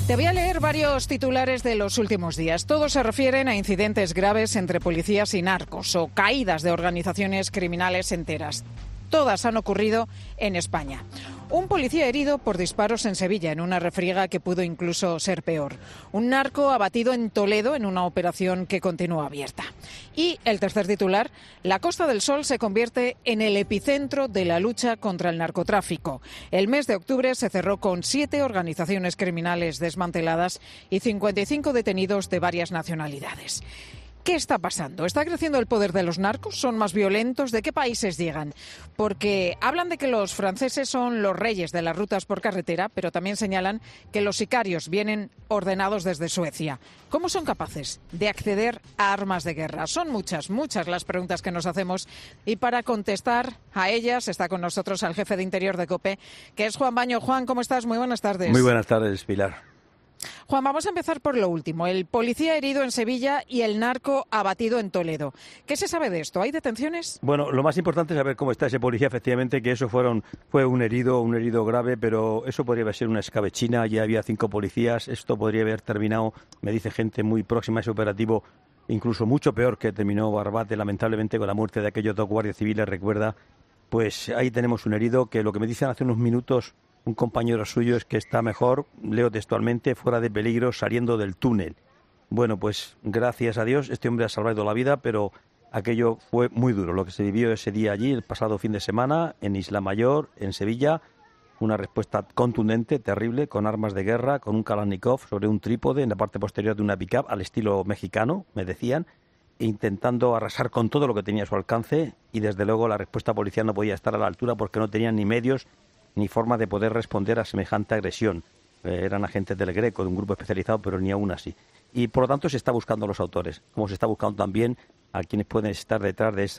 Te voy a leer varios titulares de los últimos días. Todos se refieren a incidentes graves entre policías y narcos o caídas de organizaciones criminales enteras. Todas han ocurrido en España. Un policía herido por disparos en Sevilla, en una refriega que pudo incluso ser peor. Un narco abatido en Toledo en una operación que continúa abierta. Y el tercer titular, la Costa del Sol se convierte en el epicentro de la lucha contra el narcotráfico. El mes de octubre se cerró con 7 organizaciones criminales desmanteladas y 55 detenidos de varias nacionalidades. ¿Qué está pasando? ¿Está creciendo el poder de los narcos? ¿Son más violentos? ¿De qué países llegan? Porque hablan de que los franceses son los reyes de las rutas por carretera, pero también señalan que los sicarios vienen ordenados desde Suecia. ¿Cómo son capaces de acceder a armas de guerra? Son muchas las preguntas que nos hacemos. Y para contestar a ellas está con nosotros el jefe de Interior de COPE, que es Juan Baño. Juan, ¿cómo estás? Muy buenas tardes. Muy buenas tardes, Pilar. Juan, vamos a empezar por lo último. El policía herido en Sevilla y el narco abatido en Toledo. ¿Qué se sabe de esto? ¿Hay detenciones? Bueno, lo más importante es saber cómo está ese policía, efectivamente, que eso fue un herido grave, pero eso podría haber sido una escabechina. Ya había 5 policías, esto podría haber terminado, me dice gente muy próxima a ese operativo, incluso mucho peor que terminó Barbate, lamentablemente, con la muerte de aquellos 2 guardias civiles, recuerda. Pues ahí tenemos un herido que lo que me dicen hace unos minutos un compañero suyo es que está mejor, leo textualmente, fuera de peligro, saliendo del túnel. Bueno, pues gracias a Dios este hombre ha salvado la vida, pero aquello fue muy duro. Lo que se vivió ese día allí, el pasado fin de semana, en Isla Mayor, en Sevilla, una respuesta contundente, terrible, con armas de guerra, con un Kalashnikov sobre un trípode en la parte posterior de una pick-up al estilo mexicano, me decían, intentando arrasar con todo lo que tenía a su alcance, y desde luego la respuesta policial no podía estar a la altura porque no tenían ni medios ni forma de poder responder a semejante agresión. Eran agentes del Greco, de un grupo especializado, pero ni aún así. Y por lo tanto se está buscando a los autores, como se está buscando también a quienes pueden estar detrás de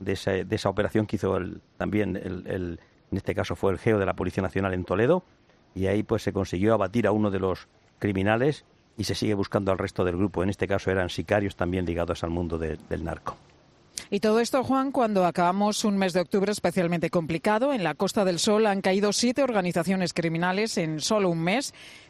esa operación que hizo en este caso fue el GEO de la Policía Nacional en Toledo, y ahí pues se consiguió abatir a uno de los criminales y se sigue buscando al resto del grupo. En este caso eran sicarios también ligados al mundo del narco. Y todo esto, Juan, cuando acabamos un mes de octubre especialmente complicado. En la Costa del Sol han caído 7 organizaciones criminales en solo un mes,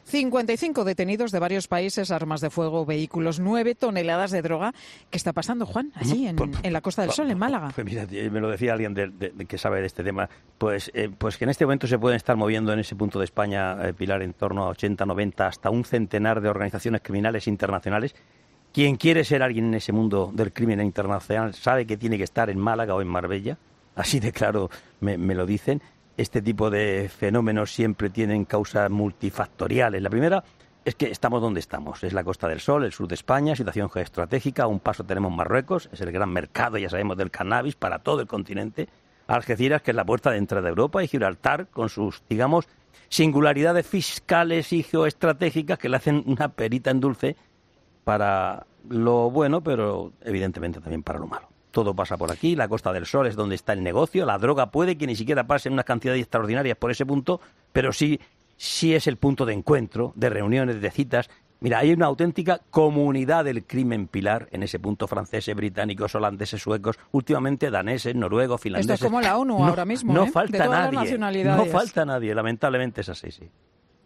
55 detenidos de varios países, armas de fuego, vehículos, 9 toneladas de droga. ¿Qué está pasando, Juan, allí en la Costa del Sol, en Málaga? Pues mira, me lo decía alguien de que sabe de este tema, pues que en este momento se pueden estar moviendo en ese punto de España, Pilar, en torno a 80, 90, hasta un centenar de organizaciones criminales internacionales. Quien quiere ser alguien en ese mundo del crimen internacional sabe que tiene que estar en Málaga o en Marbella, así de claro me lo dicen. Este tipo de fenómenos siempre tienen causas multifactoriales. La primera es que estamos donde estamos, es la Costa del Sol, el sur de España, situación geoestratégica, a un paso tenemos Marruecos, es el gran mercado, ya sabemos, del cannabis para todo el continente, Algeciras, que es la puerta de entrada a Europa, y Gibraltar, con sus, digamos, singularidades fiscales y geoestratégicas que le hacen una perita en dulce para lo bueno, pero evidentemente también para lo malo. Todo pasa por aquí, la Costa del Sol es donde está el negocio, la droga puede que ni siquiera pase en unas cantidades extraordinarias por ese punto, pero sí es el punto de encuentro, de reuniones, de citas. Mira, hay una auténtica comunidad del crimen, Pilar, en ese punto, franceses, británicos, holandeses, suecos, últimamente daneses, noruegos, finlandeses. Esto es como la ONU ahora mismo, no falta de todas nadie, las nacionalidades. no falta nadie, lamentablemente es así, sí.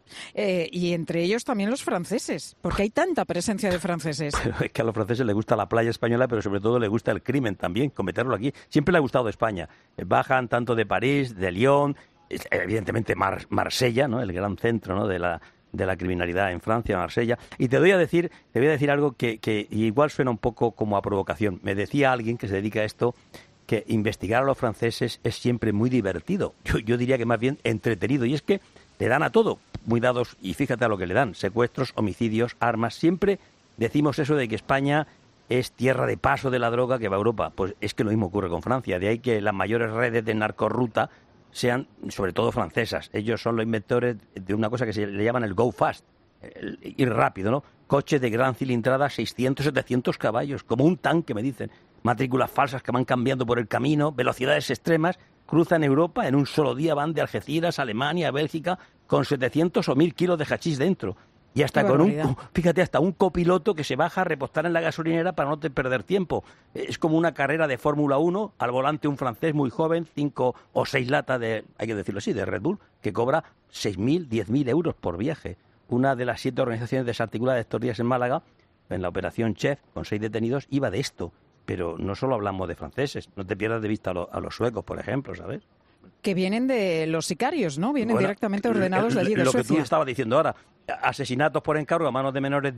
Y entre ellos también los franceses, porque hay tanta presencia de franceses. Pero es que a los franceses les gusta la playa española, pero sobre todo les gusta el crimen también, cometerlo aquí. Siempre le ha gustado España. Bajan tanto de París, de Lyon, evidentemente Marsella, ¿no? El gran centro, ¿no? de la criminalidad en Francia, Marsella. Y te voy a decir algo que igual suena un poco como a provocación. Me decía alguien que se dedica a esto que investigar a los franceses es siempre muy divertido. Yo diría que más bien entretenido. Y es que le dan a todo, muy dados, y fíjate a lo que le dan, secuestros, homicidios, armas. Siempre decimos eso de que España es tierra de paso de la droga que va a Europa. Pues es que lo mismo ocurre con Francia, de ahí que las mayores redes de narcorruta sean sobre todo francesas. Ellos son los inventores de una cosa que se le llaman el go fast, el ir rápido, ¿no? Coches de gran cilindrada, 600, 700 caballos, como un tanque, me dicen. Matrículas falsas que van cambiando por el camino, velocidades extremas. Cruzan Europa, en un solo día van de Algeciras, Alemania, Bélgica, con 700 o 1000 kilos de hachís dentro. Y hasta hasta un copiloto que se baja a repostar en la gasolinera para no perder tiempo. Es como una carrera de Fórmula 1, al volante un francés muy joven, 5 o 6 latas de, hay que decirlo así, de Red Bull, que cobra 6.000, 10.000 euros por viaje. una de las 7 organizaciones desarticuladas de estos días en Málaga, en la operación Chef, con 6 detenidos, iba de esto. Pero no solo hablamos de franceses, no te pierdas de vista a los suecos, por ejemplo, ¿sabes? Que vienen de los sicarios, ¿no? Vienen directamente ordenados de allí, de Suecia. Lo que tú estabas diciendo ahora, asesinatos por encargo a manos de menores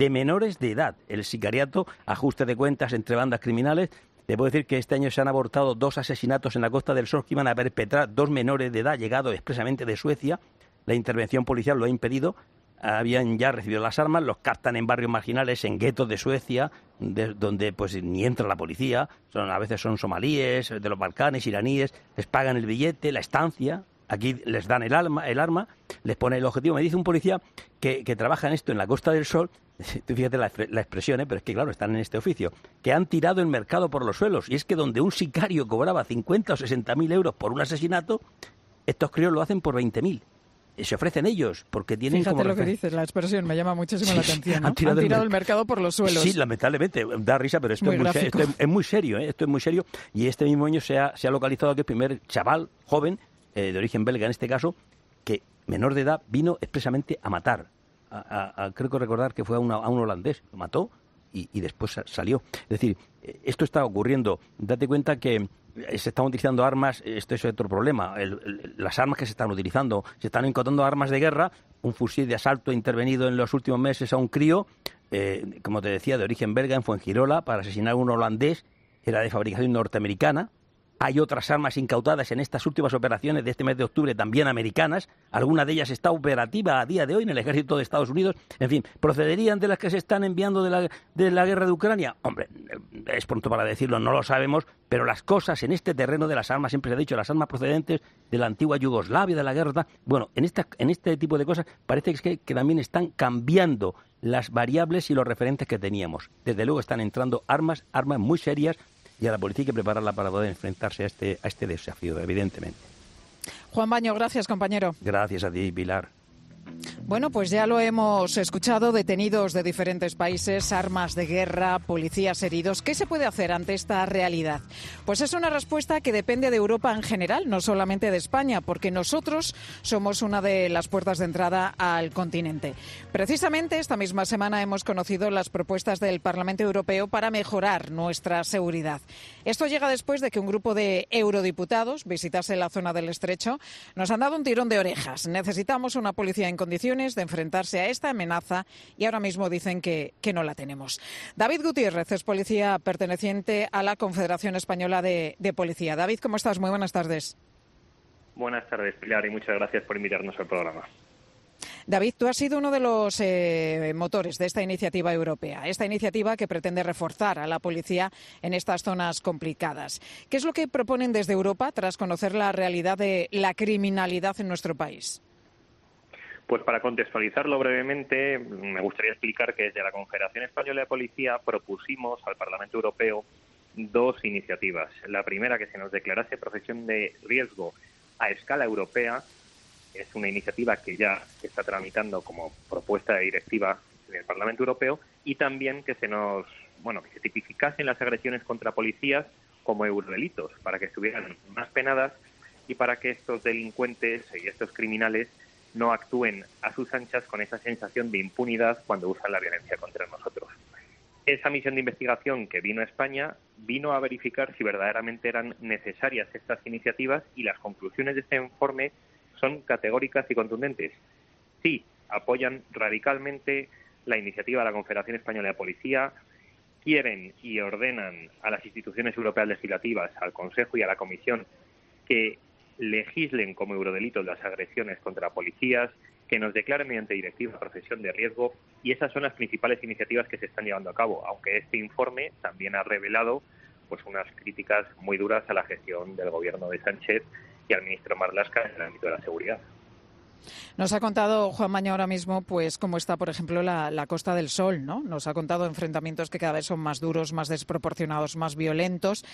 de edad, el sicariato, ajuste de cuentas entre bandas criminales. Te puedo decir que este año se han abortado 2 asesinatos en la Costa del Sol que iban a perpetrar 2 menores de edad llegados expresamente de Suecia. La intervención policial lo ha impedido. Habían ya recibido las armas, los captan en barrios marginales, en guetos de Suecia, donde pues ni entra la policía, a veces son somalíes, de los Balcanes, iraníes, les pagan el billete, la estancia, aquí les dan el arma, les pone el objetivo. Me dice un policía que trabaja en esto en la Costa del Sol, tú fíjate la expresión, pero es que claro, están en este oficio, que han tirado el mercado por los suelos, y es que donde un sicario cobraba 50 o 60.000 euros por un asesinato, estos críos lo hacen por 20.000. Se ofrecen ellos, porque tienen... Fíjate lo que dices, la expresión me llama muchísimo la atención, ¿no? Han tirado el mercado por los suelos. Sí, lamentablemente, da risa, pero esto es muy serio, ¿eh? Esto es muy serio, y este mismo año se ha localizado que el primer chaval, joven, de origen belga en este caso, que menor de edad, vino expresamente a matar. Creo que recordar que fue a un holandés, lo mató y después salió. Es decir, esto está ocurriendo. Date cuenta que se están utilizando armas, esto es otro problema, las armas que se están utilizando, se están encontrando armas de guerra, un fusil de asalto ha intervenido en los últimos meses a un crío, como te decía, de origen belga en Fuengirola, para asesinar a un holandés, era de fabricación norteamericana. Hay otras armas incautadas en estas últimas operaciones de este mes de octubre, también americanas. Alguna de ellas está operativa a día de hoy en el ejército de Estados Unidos. En fin, ¿procederían de las que se están enviando de la guerra de Ucrania? Hombre, es pronto para decirlo, no lo sabemos, pero las cosas en este terreno de las armas, siempre se ha dicho, las armas procedentes de la antigua Yugoslavia, de la guerra, bueno, en este tipo de cosas parece que también están cambiando las variables y los referentes que teníamos. Desde luego están entrando armas muy serias, y a la policía hay que prepararla para poder enfrentarse a este desafío, evidentemente. Juan Baño, gracias, compañero. Gracias a ti, Pilar. Bueno, pues ya lo hemos escuchado, detenidos de diferentes países, armas de guerra, policías heridos. ¿Qué se puede hacer ante esta realidad? Pues es una respuesta que depende de Europa en general, no solamente de España, porque nosotros somos una de las puertas de entrada al continente. Precisamente esta misma semana hemos conocido las propuestas del Parlamento Europeo para mejorar nuestra seguridad. Esto llega después de que un grupo de eurodiputados visitase la zona del Estrecho. Nos han dado un tirón de orejas. Necesitamos una policía en condiciones de enfrentarse a esta amenaza y ahora mismo dicen que no la tenemos. David Gutiérrez es policía perteneciente a la Confederación Española de Policía. David, ¿cómo estás? Muy buenas tardes. Buenas tardes, Pilar, y muchas gracias por invitarnos al programa. David, tú has sido uno de los motores de esta iniciativa europea, esta iniciativa que pretende reforzar a la policía en estas zonas complicadas. ¿Qué es lo que proponen desde Europa tras conocer la realidad de la criminalidad en nuestro país? Pues para contextualizarlo brevemente, me gustaría explicar que desde la Confederación Española de Policía propusimos al Parlamento Europeo 2 iniciativas. La primera, que se nos declarase profesión de riesgo a escala europea. Es una iniciativa que ya se está tramitando como propuesta de directiva en el Parlamento Europeo, y también que que se tipificasen las agresiones contra policías como eurodelitos, para que estuvieran más penadas y para que estos delincuentes y estos criminales no actúen a sus anchas con esa sensación de impunidad cuando usan la violencia contra nosotros. Esa misión de investigación que vino a España vino a verificar si verdaderamente eran necesarias estas iniciativas, y las conclusiones de este informe son categóricas y contundentes. Sí, apoyan radicalmente la iniciativa de la Confederación Española de Policía, quieren y ordenan a las instituciones europeas legislativas, al Consejo y a la Comisión, que legislen como eurodelitos las agresiones contra policías, que nos declaren mediante directiva profesión de riesgo, y esas son las principales iniciativas que se están llevando a cabo, aunque este informe también ha revelado unas críticas muy duras a la gestión del gobierno de Sánchez y al ministro Marlaska en el ámbito de la seguridad. Nos ha contado Juan Baño ahora mismo pues cómo está, por ejemplo, la Costa del Sol, ¿no? Nos ha contado enfrentamientos que cada vez son más duros, más desproporcionados, más violentos.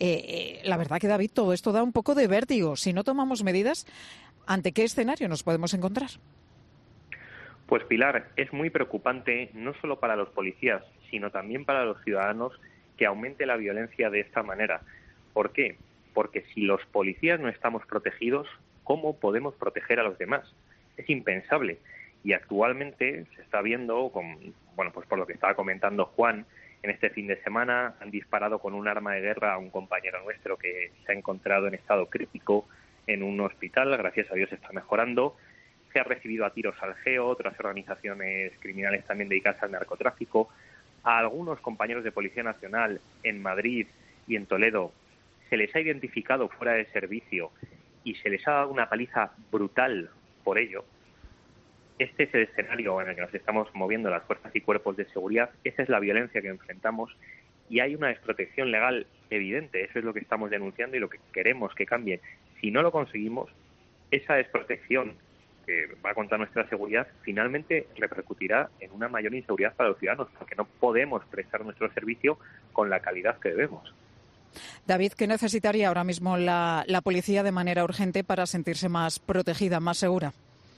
La verdad que, David, todo esto da un poco de vértigo. Si no tomamos medidas, ¿ante qué escenario nos podemos encontrar? Pues, Pilar, es muy preocupante no solo para los policías, sino también para los ciudadanos que aumente la violencia de esta manera. ¿Por qué? Porque si los policías no estamos protegidos, ¿cómo podemos proteger a los demás? Es impensable. Y actualmente se está viendo, pues por lo que estaba comentando Juan, en este fin de semana han disparado con un arma de guerra a un compañero nuestro que se ha encontrado en estado crítico en un hospital. Gracias a Dios está mejorando. Se ha recibido a tiros al GEO, otras organizaciones criminales también dedicadas al narcotráfico. A algunos compañeros de Policía Nacional en Madrid y en Toledo se les ha identificado fuera de servicio y se les ha dado una paliza brutal por ello. Este es el escenario en el que nos estamos moviendo las fuerzas y cuerpos de seguridad. Esa es la violencia que enfrentamos y hay una desprotección legal evidente. Eso es lo que estamos denunciando y lo que queremos que cambie. Si no lo conseguimos, esa desprotección que va contra nuestra seguridad finalmente repercutirá en una mayor inseguridad para los ciudadanos, porque no podemos prestar nuestro servicio con la calidad que debemos. David, ¿qué necesitaría ahora mismo la policía de manera urgente para sentirse más protegida, más segura?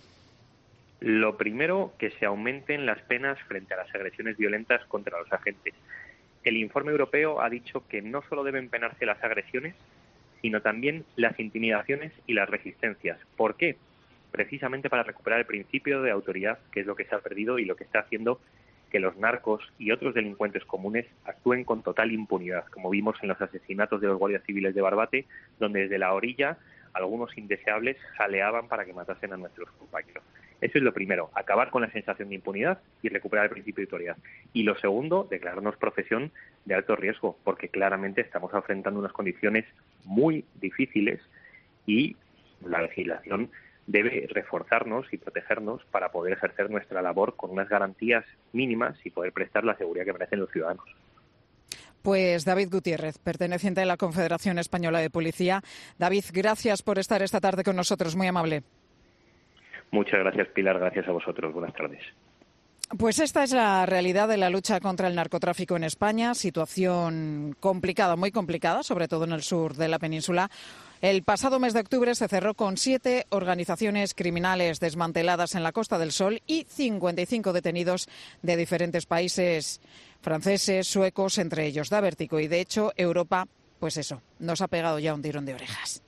Lo primero, que se aumenten las penas frente a las agresiones violentas contra los agentes. El informe europeo ha dicho que no solo deben penarse las agresiones, sino también las intimidaciones y las resistencias. ¿Por qué? Precisamente para recuperar el principio de autoridad, que es lo que se ha perdido y lo que está haciendo que los narcos y otros delincuentes comunes actúen con total impunidad, como vimos en los asesinatos de los guardias civiles de Barbate, donde desde la orilla algunos indeseables jaleaban para que matasen a nuestros compañeros. Eso es lo primero, acabar con la sensación de impunidad y recuperar el principio de autoridad. Y lo segundo, declararnos profesión de alto riesgo, porque claramente estamos enfrentando unas condiciones muy difíciles y la legislación debe reforzarnos y protegernos para poder ejercer nuestra labor con unas garantías mínimas y poder prestar la seguridad que merecen los ciudadanos. Pues David Gutiérrez, perteneciente a la Confederación Española de Policía. David, gracias por estar esta tarde con nosotros, muy amable. Muchas gracias, Pilar, gracias a vosotros. Buenas tardes. Pues esta es la realidad de la lucha contra el narcotráfico en España, situación complicada, muy complicada, sobre todo en el sur de la península. El pasado mes de octubre se cerró con 7 organizaciones criminales desmanteladas en la Costa del Sol y 55 detenidos de diferentes países franceses, suecos, entre ellos. Da vértigo y, de hecho, Europa, pues eso, nos ha pegado ya un tirón de orejas.